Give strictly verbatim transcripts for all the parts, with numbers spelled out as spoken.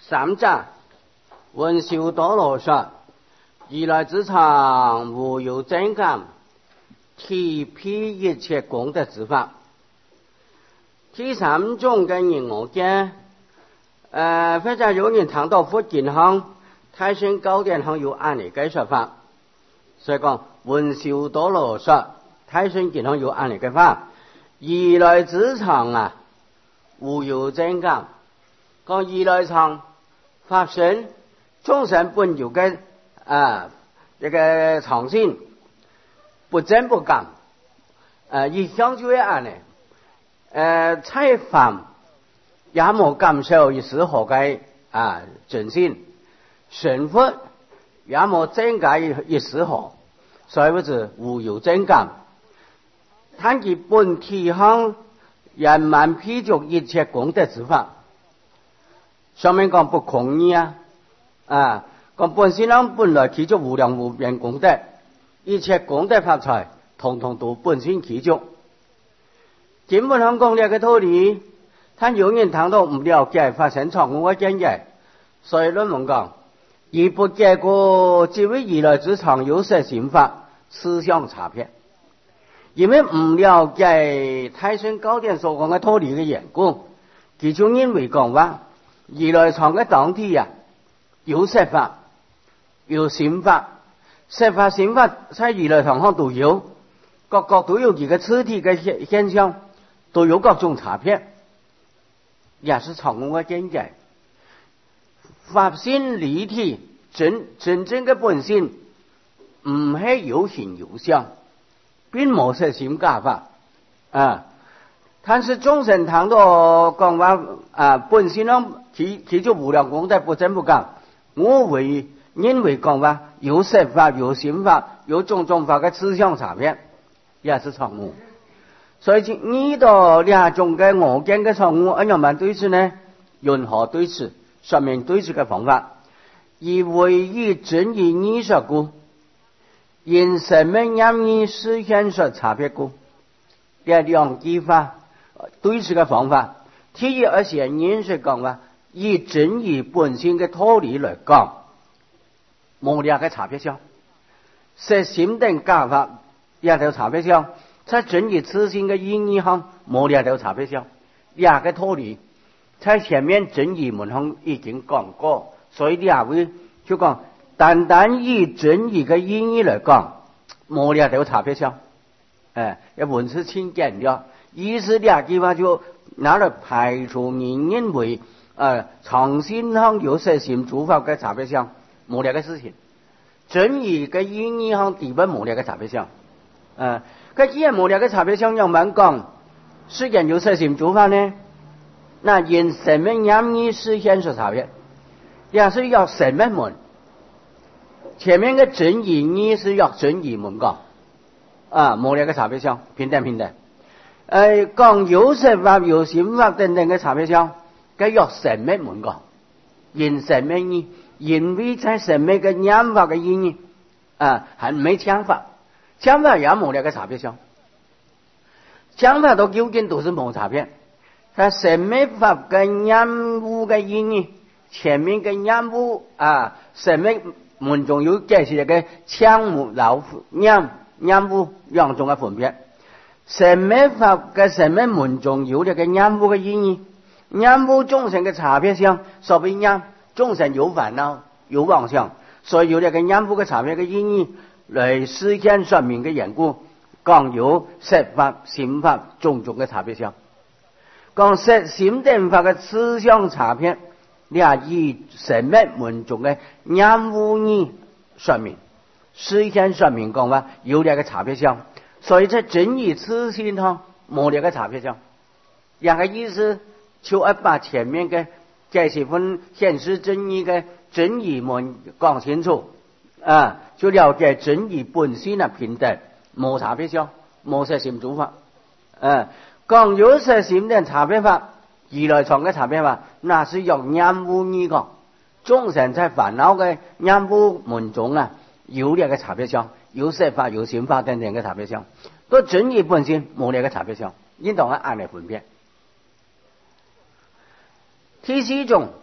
三者，文修多罗说，如来之常无有真感，体披一切功德之法。第三種嘅人我見，誒或者有人談到佛經行、太上經典行有按嚟嘅說法，所以講文修多羅說，太上經行有按嚟嘅法，如來之常啊無有真感，講如來常法身眾生本有嘅啊一個常性，不增不減，誒一向就會按嚟。呃，採訪也冇感受一絲何解啊真心，成佛也冇增加一一絲何，所以不是無有真感。談其本體行圓滿披足一切功德之法，上面講不空義啊，啊，講本性上本來具足無量無邊功德，一切功德法財，統統都本性具足。基本上講呢個道理，但有人談到唔了解發生錯誤嘅見解，所以論文講，而不結果只為如來之常有色心法思想差別，因為唔了解太上經典所講嘅道理嘅緣故，其中因為講話如來常嘅當體啊，有色法有心法，色法心法在如來常上都有，各各都有幾個次第嘅現現象。都有各種差別，也是常誤嘅見解。法性離體，真真正嘅本性唔係有形有相，並冇色心假法啊。但是眾生談到講話啊，本性上其其就無量功德不增不減，我為因為講話有色法有心法有種種法嘅思想差別，也是常誤。所以呢度兩種嘅我見嘅錯誤，一樣萬對峙呢？任何對峙，說明對峙嘅方法，而唯以真義義說故，因什麼陰義實現說差別故，呢兩句法對峙嘅方法，第一而顯然是講話，以真義本身嘅道理來講，冇兩個差別相，實心定假法兩條差別相。在真義自性嘅意義上冇兩條差別相，兩個道理在前面真義門上已經講過，所以兩位就講單單以真義嘅意義來講冇兩條差別相，誒，一文字清簡了，意思兩句話就拿來排除你認為誒常性上有色心諸法嘅差別相，冇兩個事情，真義嘅意義上基本冇兩個差別相，誒。佢既然冇兩個差別相，樣蠻講，雖然有色心諸法呢，那因什麼陰義實現說差別？也是要什麼門？前面嘅真義義是要真義門講，啊，冇兩個差別相，平等平等。誒，講有色法有心法等等嘅差別相，佢要什麼門講？因什麼義？因為在什麼嘅念法嘅意義啊，還沒講法。講法也冇兩個差別相，講法都究竟都是冇差別。但什麼法跟念悟嘅意義，前面嘅念悟啊，什麼門中有解釋嘅槍木老念念悟兩種嘅分別。什麼法嘅什麼門中有呢個念悟嘅意義，念悟眾生嘅差別相，所謂念眾生有煩惱有妄想，所以有呢個念悟嘅差別嘅意義。來實現說明嘅緣故，講有色法、心法種種嘅差別相，講色心定法嘅思想差別，你係以什麼門中嘅念悟義說明，實現說明講話有兩個差別相，所以在真義自性上冇兩個差別相，兩個意思就要把前面嘅解釋分顯示真義嘅真義門講清楚。啊，就了解真義本身的平等，冇差別相，冇色心諸法。啊，講有色心的差別法，如來藏嘅差別法，那是用念悟義講。眾生在煩惱嘅念悟門中啊，有兩個差別相，有色法、有心法等等嘅差別相。到真義本身冇兩個差別相，應當係按嚟分別。第四種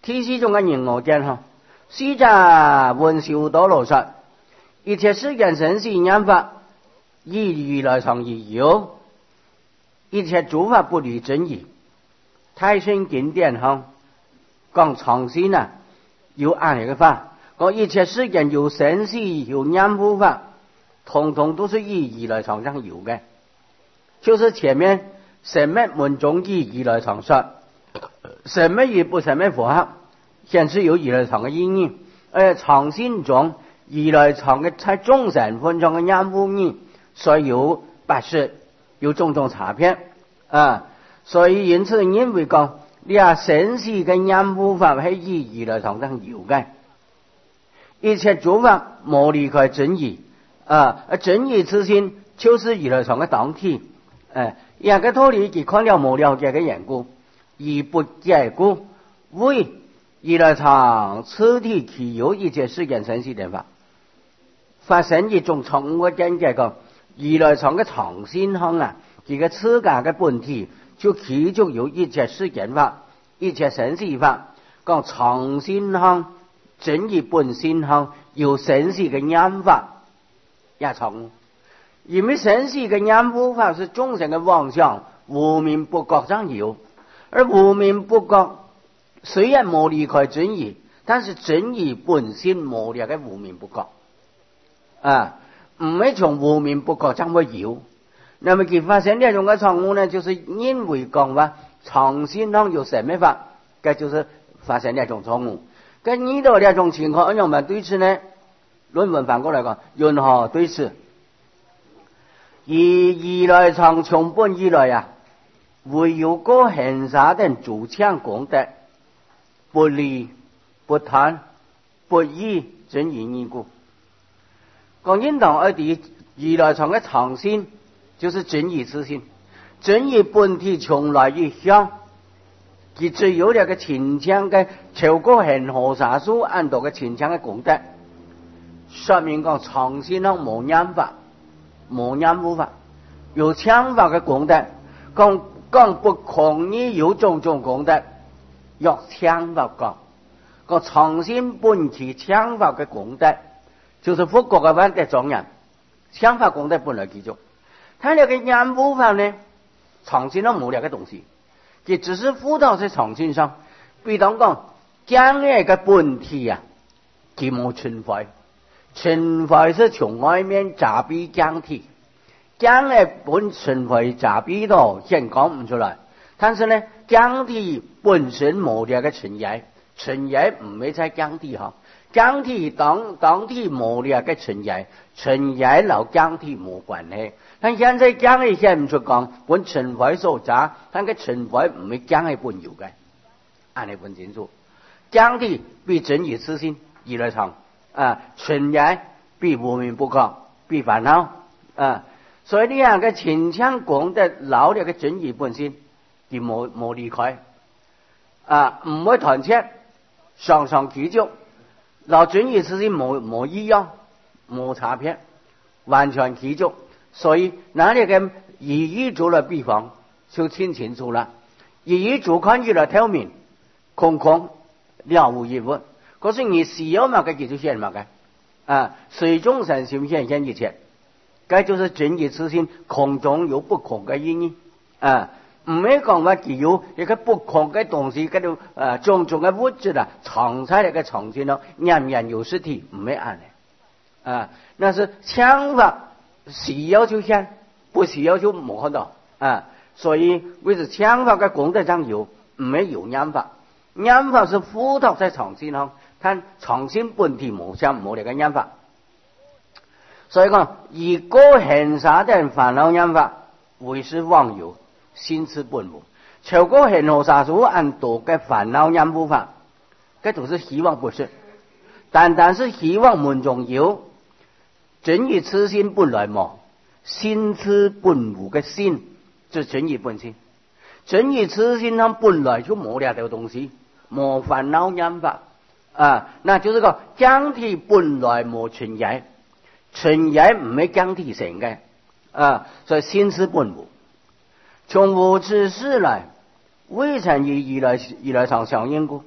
天師中嘅人我見哈，書札文修多羅說，一切世間生死因法，依如來藏而有，一切諸法不離真義。太上經典哈講藏心啊，有暗嘅法，講一切世間有生死有因無法，統統都是依如來藏上有嘅。就是前面什麼門中依如來藏說，什麼亦不什麼符合，顯示有如來藏嘅意義。而藏心中如來藏嘅在眾生分中嘅因無義，所以有八識，有種種差別啊。所以因此因為講，你啊生死嘅因無法係依如來藏上有嘅，一切諸法無離開真義啊，而真義之心就是如來藏嘅當體。誒，一個道理佢看了無了解嘅緣故，而不解故，為如來藏此體其有一切世間生死定法，發生一種錯誤嘅見解講，如來藏嘅藏心行啊，佢嘅此家嘅本體就其中有一切世間法、一切生死法，講藏心行、真義本心行有生死嘅因法，也錯誤。因為生死嘅因無法是眾生嘅妄想，無明不覺上有，而無明不覺雖然冇離開真義，但是真義本身冇離開無明不覺啊，唔係從無明不覺上會有。那麼佢發生呢種嘅錯誤呢，就是因為講話藏心行有什麼法，這就是發生呢種錯誤。跟呢度呢種情況，用乜對峙呢？論文反過來講，任何對峙。而如來藏從本以來啊，唯有個恆沙等諸強功德，不離不貪不依真義義故。講應當而啲如來藏嘅藏心，就是真義之心。真義本體從來一向，佢只有兩個清強嘅超過恆河沙數按度嘅清強嘅功德，說明講藏心行無因法。無因無法，有強法嘅功德，講講不空呢有種種功德，若強法講，個藏心本體強法嘅功德，就是佛國嘅萬德莊嚴，強法功德本來記住。他那個因無法呢，藏心都冇兩個東西，佢只是輔導在藏心上。比如講，將來嘅本體啊，佢冇存廢。存廢是從外面雜逼將體，將來本存廢雜逼到先講唔出來。但是呢，將體本身冇這個存在，存在唔係在將體哈，將體當當體冇這個存在，存在同將體冇關係。但現在將來顯唔出講，本存廢所雜，但個存廢唔係將來本有嘅，按你分清楚。將體比真義之心如來藏。啊，存在比無明不覺，比煩惱啊，所以呢樣嘅清強功德老嘅真義本身，佢冇冇離開啊，唔會斷切，常常記住，老真義之心冇冇異樣，冇差別，完全記住。所以哪裡嘅以一做了比方，就清清楚啦。以一做看起來透明，空空了無一物。可是你需要嘛？個技術現嘛個啊，水中神性現現一切，這就是真義之心，空中有不空嘅意義啊！唔係講話佢有一個不空嘅東西，嗰度啊種種嘅物質啊藏在那個藏心咯，人人有實體，唔係按嘅啊，那是強法需要就現，不需要就冇看到啊！所以為是強法嘅功德上有，唔係有因法，因法是輔導在藏心咯。看藏心本體無相無這個因法，所以講以個恆沙等煩惱因法為是妄有，心此本無。超過恆河沙數按度嘅煩惱因無法，這都是希望不是，單單是希望門中有，真義此心本來無，心此本無嘅心，就真義本心。真義此心它本來就冇兩條東西，冇煩惱因法。啊，那就是個將體本來冇存在，存在唔係將體成嘅啊，所以心此本無。從無始時來，未曾與如來如來藏相應故，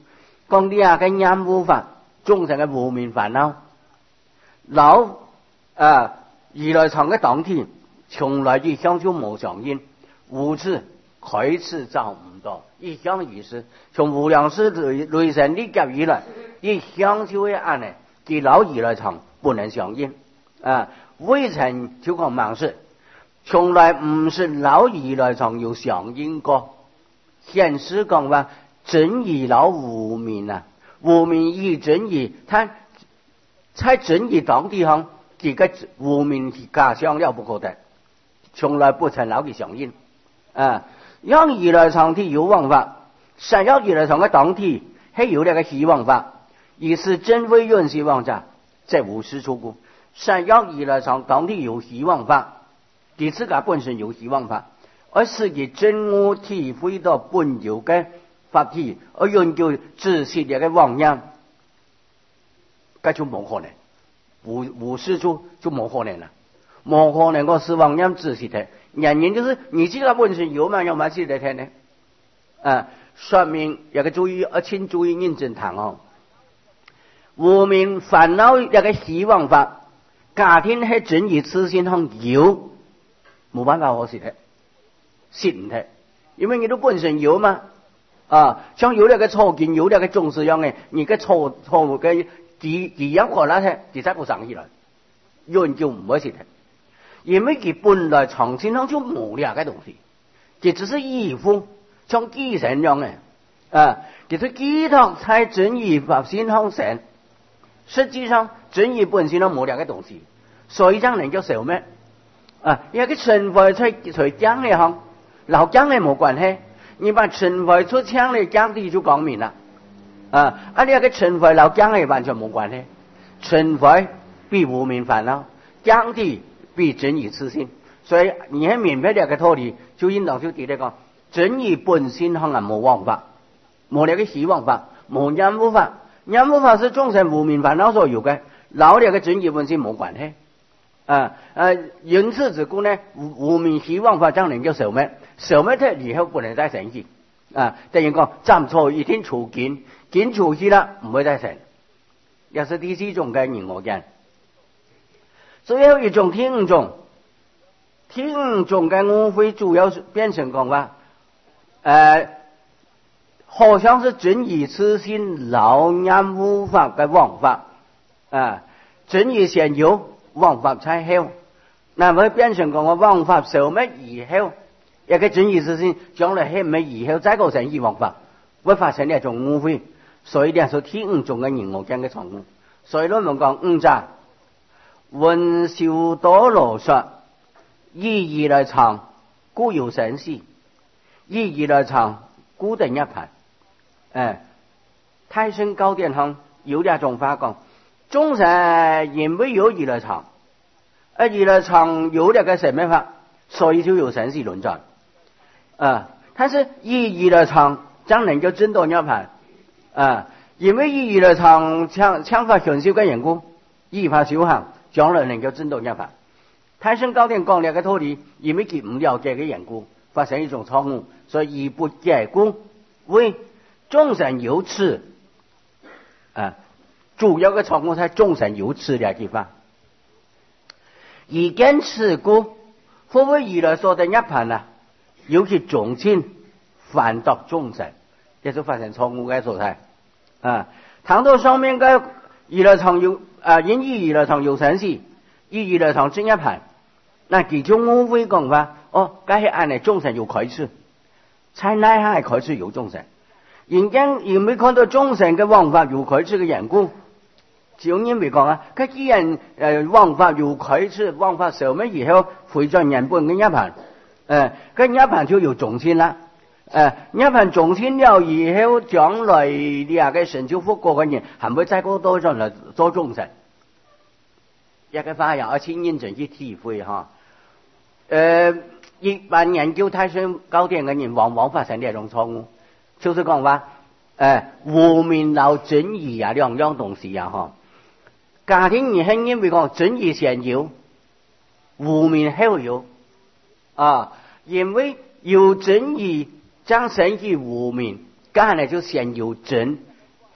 讲你啊个染污法，众生嘅无明烦恼，老啊如来藏嘅当天，从来就享受无上因，无次开始找唔到，一向如是，从无量世雷雷神历劫以来，一享受嘅安呢，佢老如来藏不能相应啊，未曾就讲盲事，从来唔是老如来藏有相应过，现实讲话真以老无明啊。无明以真义，他在真义当地方，这个无明假象了不可得，从来不曾老嘅相应啊。让如来藏體有王法，實有如來藏嘅當體係有呢個希望法，而是真為願希望者，即無師出故。實有如來藏當體有希望法，第四個本身有希望法，而是以真我體會到本有嘅法體，而用叫自設嘅妄念，咁就冇可能，無無師出就冇可能啦，冇可能個是妄念自設嘅。原因就是你这个本身有嘛有嘛是在听呢？啊，说明一个注意，而请注意认真谈哦。无明烦恼一个希望法，家庭系真义痴心向有，冇办法可是的，是唔得，因为你都本身有嘛，啊，像有那个错见，有那个重视样嘅，你个错错误嘅，第第一個啦，係第三個上起來，有人就唔可以的。因為佢本來藏心上就冇呢個東西，佢只是依附，像寄生樣嘅，啊，佢是寄託在真義法心上神，實際上真義本身都冇呢個東西，所以將能夠消滅，啊，因為塵灰出出講嘅行，老講嘅冇關係，你把塵灰出講嘅講地就講明啦，啊，啊，呢個塵灰老講嘅完全冇關係，塵灰比無明煩惱，講地比真義痴心，所以你喺明白呢個道理，就應當就對你講，真義本身可能冇妄法，冇呢個希望法，冇染污法，染污法是眾生無明煩惱所有嘅，老呢個真義本身冇關係，啊啊，因此之故呢，無明希望法將能夠消滅，消滅咗以後不能再生起，啊，等於講斬錯一天除見，見除去啦，唔會再生，也是第四種嘅人我見。所以有一種聽眾，聽眾嘅誤會主要是變成講話，呃，好像是真義痴心老染污法嘅妄法，啊，真義先有，妄法才後，那麼變成講話妄法消滅以後，一個真義痴心將來消滅以後再構成以妄法，會發生呢一種誤會，所以呢係聽眾嘅人我講嘅錯誤，所以我們講誤詐。文殊多羅說：以如來藏，故有生死；以如來藏，故得涅槃。誒，太上經典上有兩種法講，眾生因為有如來藏，而如來藏有兩個什麼法，所以就有生死輪轉。啊，但是以如來藏將能夠證到涅槃。啊，因為以如來藏強強化견修嘅緣故，依法修行。將來能夠證到涅槃。太上經典講呢個道理，因為佢唔了解嘅緣故，發生一種錯誤，所以不解故，為眾生有痴啊，主要嘅錯誤係眾生有痴呢句話。而見此故，復為如來所得涅槃啊，有其眾親反度眾生，這就發生錯誤嘅所在啊。談到上面嘅如來藏有。啊！因以如來藏有生死，以如來藏證涅槃，那其中我會講話，哦，該係按嚟眾生有開始，才乃係開始有眾生。人間因為看到眾生嘅妄法有開始嘅緣故，就因為講啊，佢既然誒妄法有開始，妄法消滅以後，回轉原本嘅涅槃，誒，佢涅槃就有眾親啦。誒，涅槃眾親了以後，將來呢個成就復國嘅人，係唔會再過多咗嚟做眾生。一個法要請認真去體會哈。誒，一般研究太上經典嘅人，往往發生呢一種錯誤，就是講話誒無明老真義啊兩樣東西啊哈。家庭而係因為講真義先有，無明後有啊，因為有真義。將生起無明，剛才就先有真，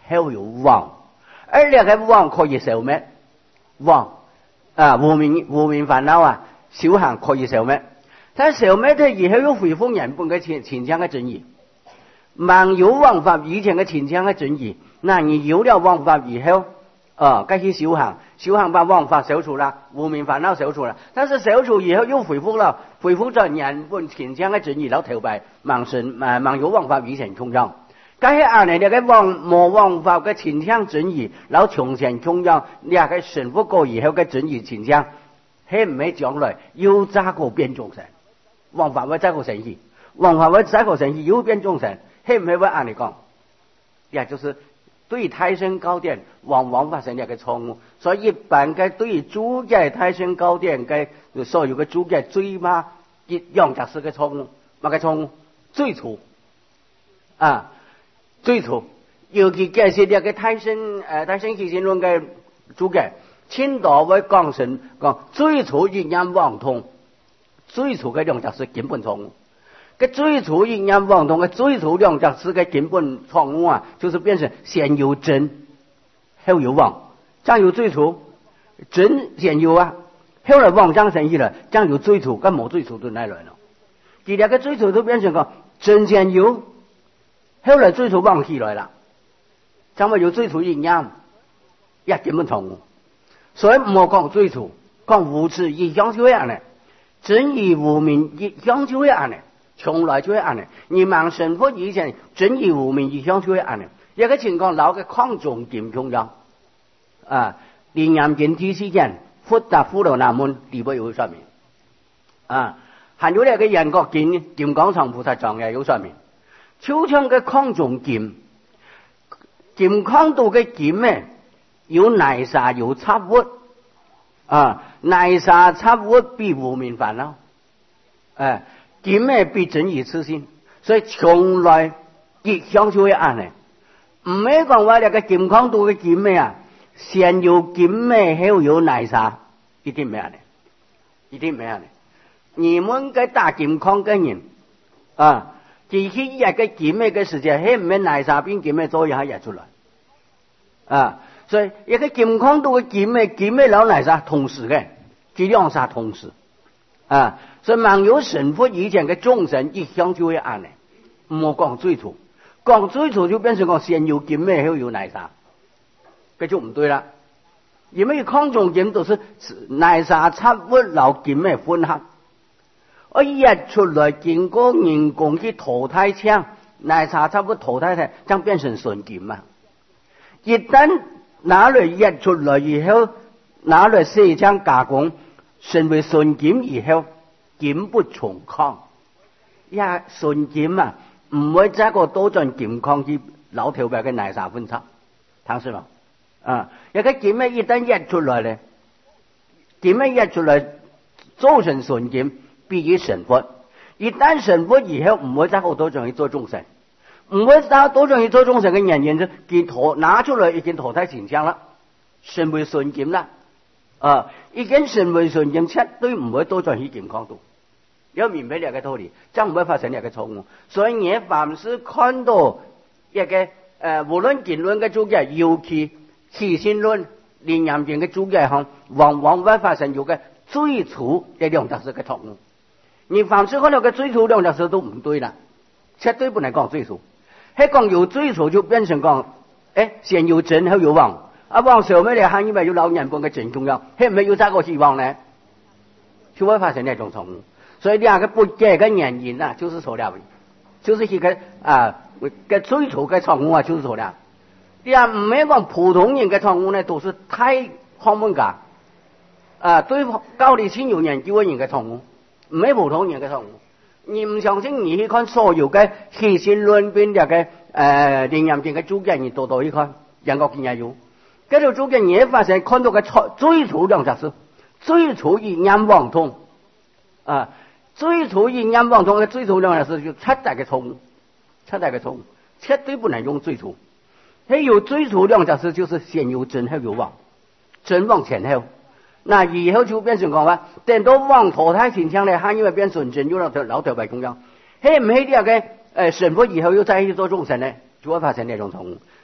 后有妄，而那个妄可以消灭，妄啊无明无明烦恼啊，修行可以消灭，但消灭咗以後又恢復原本嘅前前腔嘅真義。盲有妄法以前嘅前腔嘅真義，那你有了妄法以後，啊，該去修行，修行把妄法消除了，無明煩惱消除了，但是消除以後又恢復了，恢復咗原本前腔嘅真義，然後投拜盲神誒盲有妄法以前空樣。該係按你嘅妄無妄法嘅前腔真義，然後從前空樣，你係神復過以後嘅真義前腔，係唔係將來又再個變眾生？妄法會再個神義，妄法會再個神義又變眾生。係唔係會按你講？也就是對胎生高典往往發生一個錯誤，所以一般嘅對主嘅胎生高典嘅所有嘅主嘅最嘛一樣就是個錯誤，乜個錯誤？最初啊，最初尤其解釋呢個胎生誒胎生起心論嘅主嘅，青島會講成講最初一念妄通，最初嘅樣就是根本錯誤。個最初一念妄通嘅最初兩者是個根本錯誤啊，就是變成先有真後有妄，將有最初真先有啊，後來妄將生起了，將有最初跟冇最初都來來了，佢兩個最初都變成個真先有，後來最初妄起來了，將會有最初一念也根本錯誤，所以唔好講最初，講無始一向就係咁嘅，真義無明一向就係咁嘅。從來就會按呢，你盲神佛以前真義無明一向就會按呢。一個情況老嘅抗重點重要啊，靈驗見第四件福達福羅那門地位有說明啊，還有呢個人國見金剛藏菩薩藏也有說明。超強嘅抗重劍，金剛度嘅劍呢，有泥沙有插物啊，泥沙插物比無明煩惱，誒、啊。劍咩必真義痴心，所以從來一向就會按呢。唔係講話你個健康度嘅劍咩啊，先有劍咩後有泥沙，一定咩啊呢？一定咩啊呢？你們嘅打健康嘅人啊，其實一個劍咩嘅時間，係唔係泥沙邊劍咩做一下日出來啊？所以一個健康度嘅劍咩劍咩老泥沙同時嘅，佢兩沙同時啊。所以盲有神佛以前嘅眾生一向就會按呢，唔好講最初，講最初就變成講先有劍咩後有泥沙，這就唔對啦。因為抗重劍都是泥沙插物老劍咩混合，而一出來經過人工去淘汰槍，泥沙插物淘汰嘅，將變成純劍嘛。一旦拿來一出來以後，拿來四槍加工，成為純劍以後。劍不重抗，呀純劍啊，唔會再個多盡劍抗去老頭白嘅泥沙分叉，睇是嘛？啊，一個劍咩一旦一出來咧，劍咩一出來做成純劍，必以成佛。一旦成佛以後，唔會再個多盡去做眾生，唔會再多盡去做眾生嘅原因就佢淘拿出來已經淘汰前槍啦，成為純劍啦，啊，已經成為純劍，絕對唔會多盡去劍抗度。要明白呢個道理，將唔會發生呢個錯誤。所以你凡是看到一個誒、呃，無論經論嘅主解，尤其起心論、靈驗經嘅主解項，往往會發生有個最初嘅兩件事嘅錯誤。你凡是看到嘅最初兩件事都唔對啦，絕對不能講最初。係講有最初就變成講，誒，先有真後有妄，啊妄上面嚟行，因為有老人講嘅真重要，係唔係有這個希望呢？就會發生呢種錯誤。所以兩個不解嘅原因啊，就是錯了，就是一個啊個最初嘅錯誤啊，就是錯了。第二唔係講普通人嘅錯誤呢，都是太學問家啊，對教理先有研究嘅人嘅錯誤，唔係普通人嘅錯誤。你唔相信，你去看所有嘅起心論邊嘅嘅誒靈驗經嘅主解，你多多去看，人國經也有。嗰條主解你發現看到嘅錯最初兩件事，最初一念妄通啊。最初一念妄通嘅最初兩件事就七大嘅錯誤，七大嘅錯誤，絕對不能用最初。還有最初兩件事就是先有真後有妄，真妄前後，那以後就變成講話，等到妄淘汰前槍咧，還因為變純真，有老頭老頭白公樣，係唔係呢個誒神佛以後又再去做眾生呢，就會發生呢種錯誤。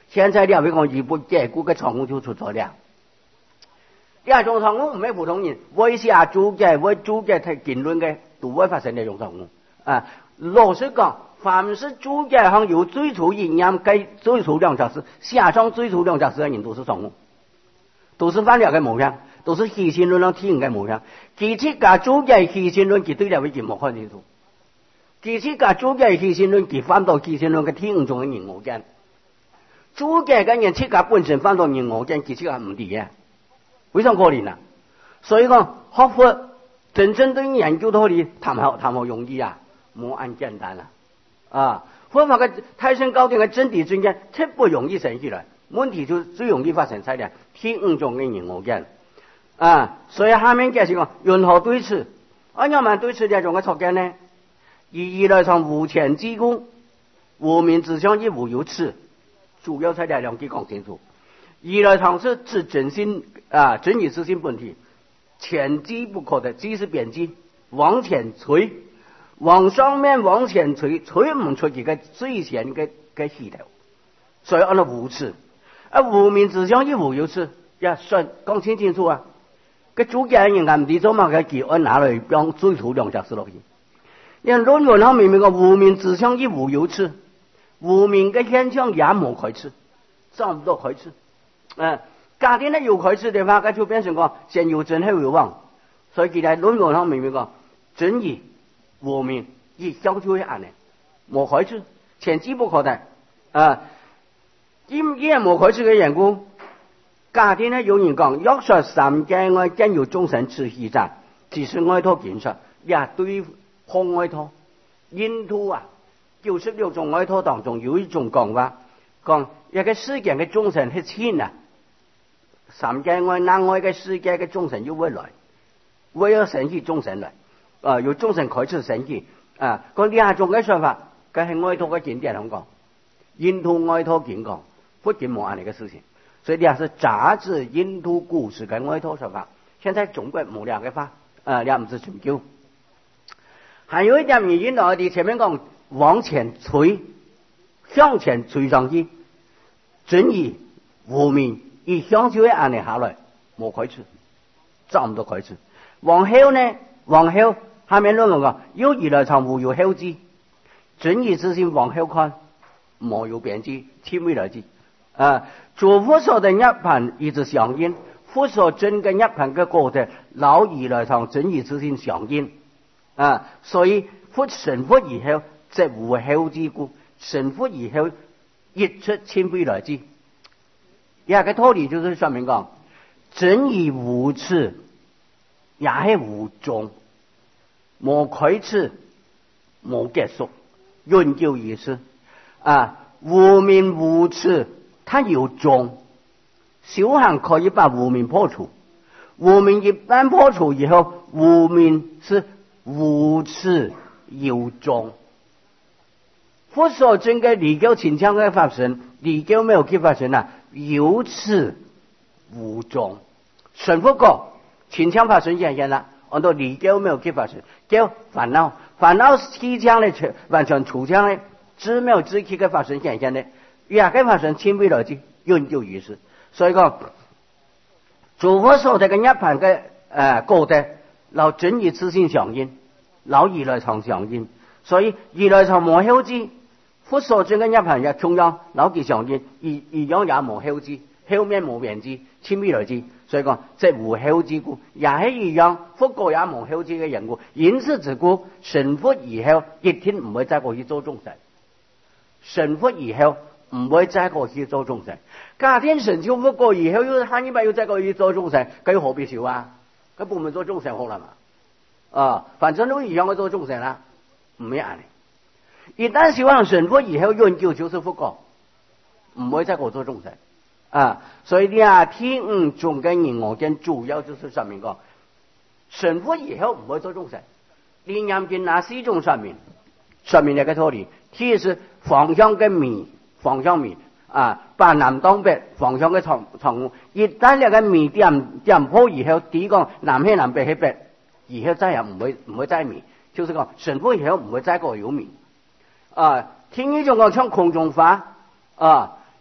现在你要讲日本解雇嘅常务就出咗了。呢種常務唔係普通人，威下主嘅、威主嘅睇言論嘅，都會發生呢種常務。啊，老實講，凡是主嘅行有追求營養嘅追求兩件事，下上追求兩件事嘅人都是常務，都是反了嘅模樣，都是犧牲論體現嘅模樣。其次個主嘅犧牲論，佢對了嘅節目看清楚。其次個主嘅犧牲論，佢反到犧牲論嘅體現中嘅人我見。主嘅嘅人設個本身反到人我見，其次個唔對嘅。非常可憐啊！所以講學佛真正對研究道理，談好談好容易啊，冇咁簡單啦啊！佛法嘅太上高定嘅真諦專家，特不容易生起來，問題就最容易發生在咧天五種嘅人我見啊！所以下面解釋講，任何對峙，按照萬對峙呢種嘅錯見呢，以以來從無前之故，無名之相亦無有此，主要在呢兩句講清楚。以來常是指真心啊，真理自性本體，前機不可得，機是邊機，往前推，往上面往前推，推唔出佢嘅最前嘅嘅氣頭，所以按照無此，啊無名之相亦無有此，呀說講清清楚啊，個主家人暗地做嘛嘅佢按哪嚟講追求兩件事落去，因論論後明明個無名之相亦無有此，無名嘅現象也冇開始，找唔到開始。嗯，家庭呢有開始的話，佢就變成個先有真後有妄，所以佢喺論論上明明講真義無名亦相對安呢，冇開始，前機不可得啊！因因冇開始嘅緣故，家庭呢有人講，若說三界外見有眾生持虛贊，只是外托見說，也對空外托，印度啊，九十六種外托當中有一種講話，講一個世界嘅眾生係錢啊。三界外南外嘅世界嘅眾生要會來，會有神氣眾生來，啊，有眾生開始神氣啊。講呢下種嘅說法，佢係外托嘅經典咁講，印度外托經講，不僅冇安呢個事情，所以呢下是雜誌印度故事嘅外托說法。現在中國冇兩個法，啊，兩唔是全球。還有一點原因，我哋前面講往前推，向前推上去，真義無名。以向就會按你下來，冇開始，找唔到開始。往後呢？往後下面論講，有以來常無有後之，真義之心往後看，冇有變之，天未來之。啊，諸佛說的涅槃一直相應，佛所真嘅涅槃嘅過程，老以來常真義之心相應。啊，所以佛成佛以後，則無後之故，成佛以後，一出天未來之。一個道理就是說明講，真義無始，也係無終，冇開始，冇結束，永久如是。啊，無明無始，它有終。修行可以把無明破除，無明一旦破除以後，無明是無始有終。佛所證嘅離垢清淨嘅法身，離垢沒有去法身啊。有始無終，成佛果清淨法身現現啦，按照離垢沒有去法身，叫煩惱，煩惱氣腔咧全完全除腔咧，知沒有知氣嘅法身現現咧，也嘅法身清未來之，永久如是。所以講，諸佛所得嘅涅槃嘅誒果德，老真義自性相應，老以來常相應，所以以來常無後之。佛所證嘅涅槃也同樣老其相應，而而樣也無後之，後面無變之，清未來之。所以講即無後之故，也係一樣，佛果也無後之嘅緣故。因此之故，成佛以後一定唔會再過去做眾生。成佛以後唔會再過去做眾生。假定成就佛果以後又下一輩又再過去做眾生，佢何必修啊？佢不能做眾生好啦嘛？啊，反正都一樣去做眾生啦，唔係安尼。一旦修行成佛以後，永久就是佛果，唔會再過做眾生啊！所以呢，天五種嘅人我見主要就是說明講，成佛以後唔會做眾生。楞嚴經那四種說明，說明呢個道理。第是方向嘅迷，方向迷啊，把南當北方向嘅錯錯誤，一旦呢個迷點點破以後，第一講南係南北係北，以後再也唔會唔會再迷，就是講成佛以後唔會再過有迷。啊，天一種講像空中法啊，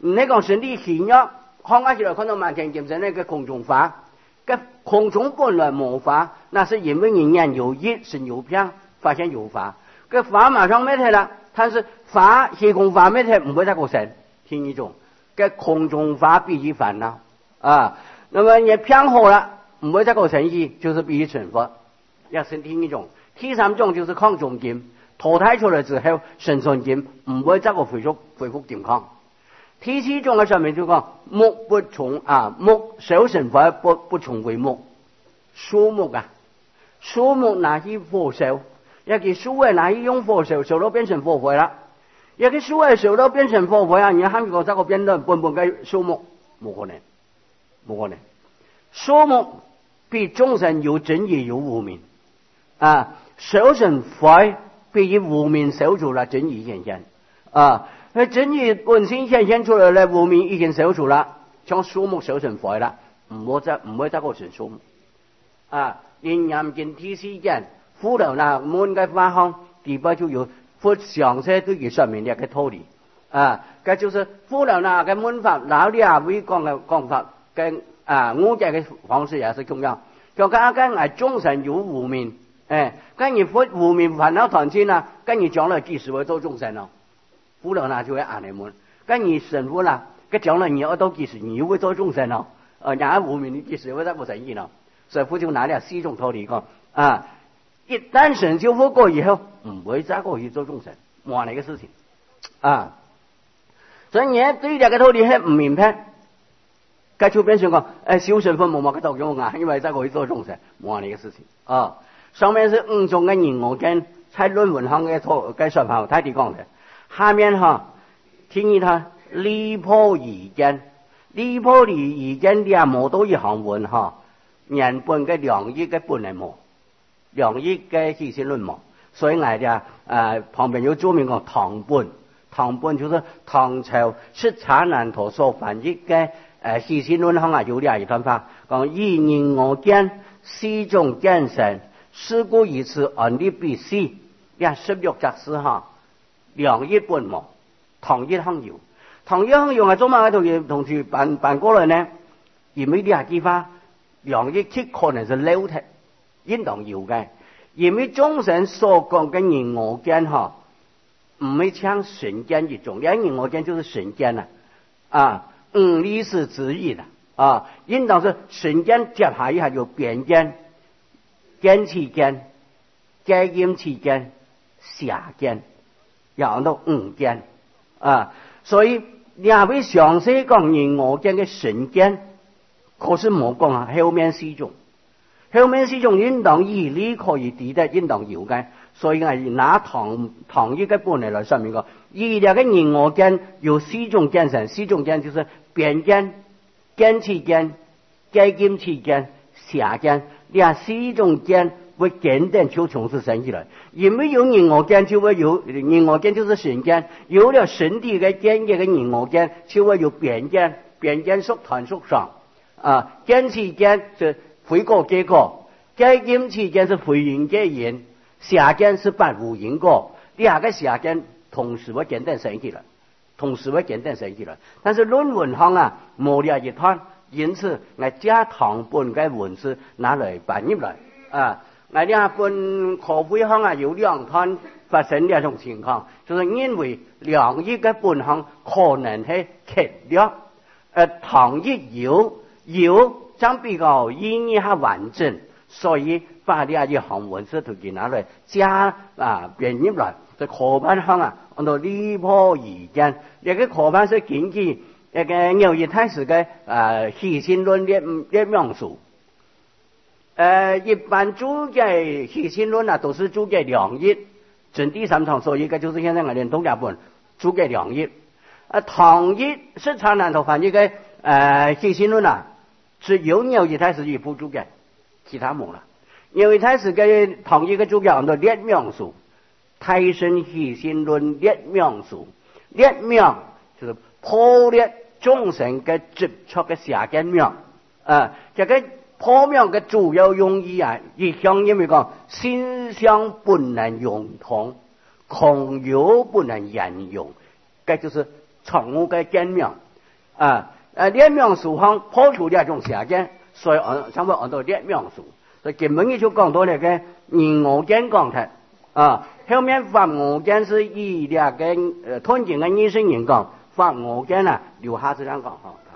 你讲身体虚弱，看下起来看到满天金神那个空中法，个空中本来没法，那是因为人眼有意是有偏，发现有法，个法马上没得了，但是法虚空法没得，唔会再过神，听一种，个空中法必须烦恼啊，那么你偏好了。唔會得個成意，就是必須成佛。一身體一種，第三種就是抗重金，淘汰出來之後，生存金唔會得個恢復恢復健康。第四種嘅上面就講木不從啊木小成佛不不從為木，樹木啊，樹木拿去火燒，一個樹誒拿去用火燒，燒到變成火灰啦。一個樹誒燒到變成火灰啊，你喊個得個變到本本嘅樹木，冇可能，冇可能。樹木比眾生有真義有無明啊，小成佛比以無明消除了真義現象啊，那真義本身顯現出來了，無明已經消除了，像樹木小成佛了，唔會再唔會再個成樹木啊。連眼見天師間，富流那滿嘅法行，第八就有佛詳細對佢上面嘅個道理啊，這就是富流那嘅滿法，老李啊會講嘅講法跟。啊，我這個方式也是重要。就剛剛係眾生有無明，哎，跟你佛無明煩惱團親啦，跟你將來幾時會做眾生咯？富了那就會按你們，跟你成佛啦，跟將來你要到幾時，你又會做眾生咯？呃，然後無明你幾時會得不成意咯？所以佛就拿了四種道理講啊，一旦成就佛過以後，唔會再過去做眾生，冇呢個事情啊。所以你對這個道理係唔明白。該就變成講，誒修成佛冇乜個作用啊，因為再過去做眾生，冇呢個事情啊。上面是五種嘅人我跟在論文上嘅錯嘅說法，太地講嘅。下面哈，聽一下離破二見，離破二見兩冇到一行文哈，原本嘅兩億嘅本嚟冇，兩億嘅起心論冇，所以我哋誒旁邊有注明講唐本，唐本就是唐朝釋迦難陀所翻譯嘅。誒起心論行啊，有兩一段法，講一人我見，四種見神，是故以此安立必死。兩十六則詩哈，兩億本冇，唐億行有，唐億行有啊，做乜同同時辦辦過來呢？因為兩句話，兩億佢可能是漏嘅，應當有嘅，因為眾生所講嘅人我見哈，唔係像神見一種，兩人我見就是神見啦，啊。嗯，理是之意的啊，應當是神見接下一下就邊見、見其見、該陰其見、下見，然後五見啊。所以兩位詳細講人我見嘅神見，可是冇講啊，後面四種，後面四種應當以理可以抵得，應當有嘅。所以我拿唐唐一個本嚟來說明個，依兩個人我見有四種見神，四種見就是邊見、見其見、該陰其見、下見，兩四種見會簡單就從事生起來。因為有人我見就會有人我見就是神見，有了身體嘅見嘅個人我見就會有邊見，邊見屬團屬爽啊，見其見是悔過結果，該陰其見是悔因結因。下見是不無因果，兩個下見同時會簡單生起來，同時會簡單生起來。但是論文上啊，冇了一段，因此我加唐本嘅文字拿來搬入來啊。我兩本課會上啊有兩段發生兩種情況，就是因為兩億嘅本行可能係缺了，而唐億有有將比較意義係完整，所以。把呢一行文字同佢拿來加啊編入來，在課本上啊，按照離破二見，一個課本是根據一個紐約太史嘅啊起心論列列描述。呃，一般注嘅起心論啊，都是注嘅兩億，整第三堂，所以個就是現在我哋東亞本注嘅兩億。啊，唐億是長南頭翻譯嘅呃起心論啊，只有紐約太史一部注嘅，其他冇啦。因為他是個同一個主教的列描述，太上起心論列描述，列描就是破裂眾生嘅執着嘅下見描啊，這個破描嘅主要用意啊，一向因為講心相不能融通，空有不能言用，這就是錯誤嘅見描。 啊，呃，列명述方破除了一种邪见，所以按差不多按到列명述，所以根本嘅就講到嚟嘅二我見講題啊，後面法我見是以兩個呃吞進嘅意識人講，法我見啊，留下這樣講嚇。